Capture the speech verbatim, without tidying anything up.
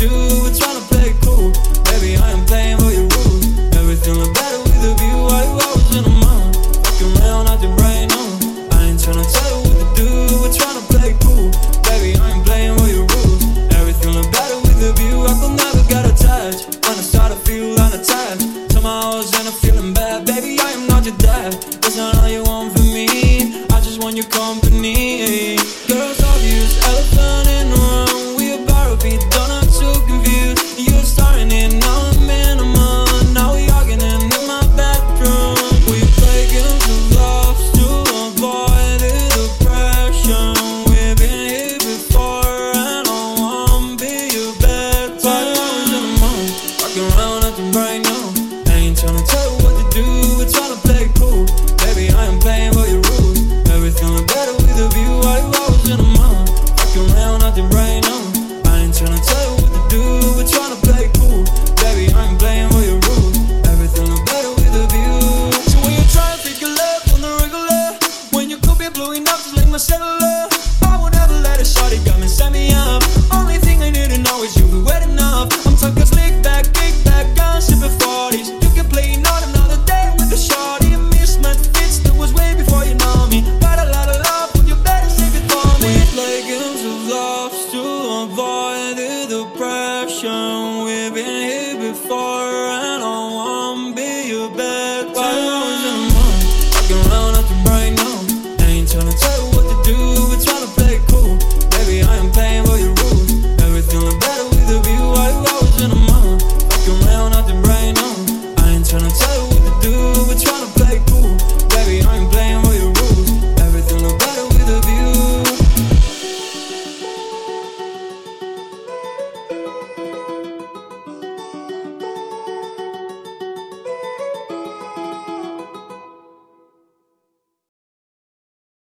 do, we're trying to play it cool. Baby, I am playing by your rules. Everything look better with a view. Why you always in the mind? Fucking around out your brain on. I ain't trying to tell you what to do, we're trying to play it cool. Baby, I ain't playing by your rules. Everything look better with a view. I could never get attached. When I start to feel unattached, somehow I was in a feeling bad. Baby, I am not your dad. That's not all you want from me. I just want your company. Girls obvious, elephant in the room. We about to be done, I'm too confused. You're starting it, now I'm in a month. Now we arguing in my bedroom. We play games of love to avoid the depression. We've been here before and I wanna be your bed. Five hours in the morning, walking around at the right now. I ain't tryna tell you what to do, we're tryna play it cool. Baby, I am playing by your rules. Everything look better with a view. Why you always in the mind? Walking around at the right now. I ain't tryna tell you what to do, we're tryna play it cool. Baby, I am playing by your rules. Everything look better with a view. So when you try to pick your love on the regular, when you could be blowing up just like my cellular, I would never let a shorty come and set me up. Only thing I need to know is you be wet enough. I'm talking slick back, kick back, gun sipping forties. You can play not another day with the shorty. Mismatch fits that was way before you know me. Got a lot of love, but you better save it for me. We play games of love to avoid the depression. We've been here before